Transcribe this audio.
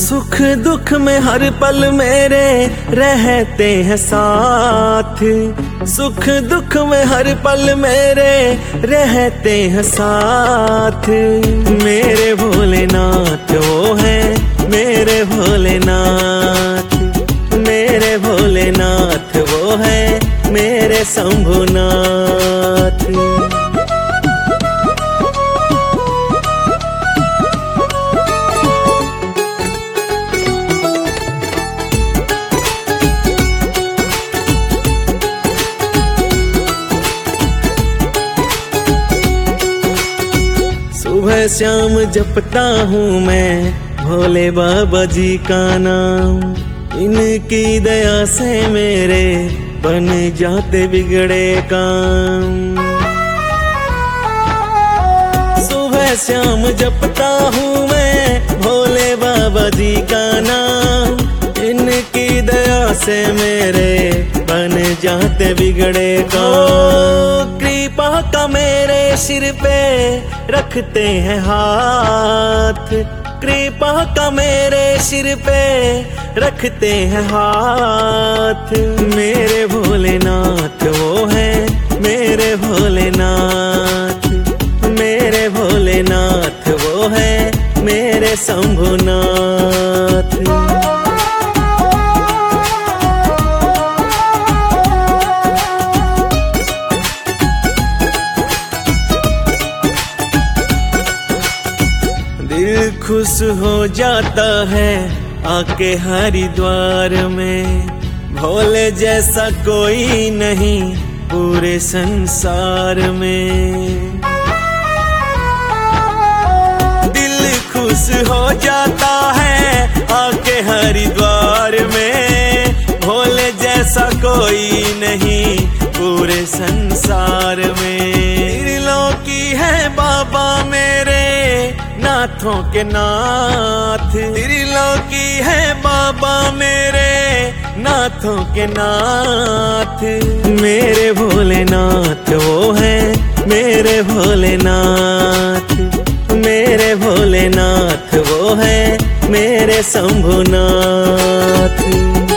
सुख दुख में हर पल मेरे रहते हैं साथ। सुख दुख में हर पल मेरे रहते हैं साथ। मेरे भोलेनाथ वो है मेरे भोलेनाथ। मेरे भोलेनाथ वो है मेरे शंभुनाथ। सुबह शाम जपता हूँ मैं भोले बाबा जी का नाम। इनकी दया से मेरे बन जाते बिगड़े काम। सुबह शाम जपता हूँ मैं भोले बाबा जी का नाम। इनकी दया से मेरे बन जाते बिगड़े काम। कृपा का मेरे सिर पे रखते हैं हाथ। कृपा का मेरे सिर पे रखते हैं हाथ। मेरे भोलेनाथ वो है मेरे भोलेनाथ। मेरे भोलेनाथ वो है मेरे शंभुनाथ। दिल खुश हो जाता है आके हरिद्वार में। भोले जैसा कोई नहीं पूरे संसार में। दिल खुश हो जाता है आके हरिद्वार में। भोले जैसा कोई नहीं पूरे संसार में। त्रिलोकी है बाबा मेरे नाथों के नाथ। त्रिलोकी है बाबा मेरे नाथों के नाथ। मेरे भोलेनाथ वो है मेरे भोलेनाथ। मेरे भोलेनाथ वो है मेरे शंभुनाथ।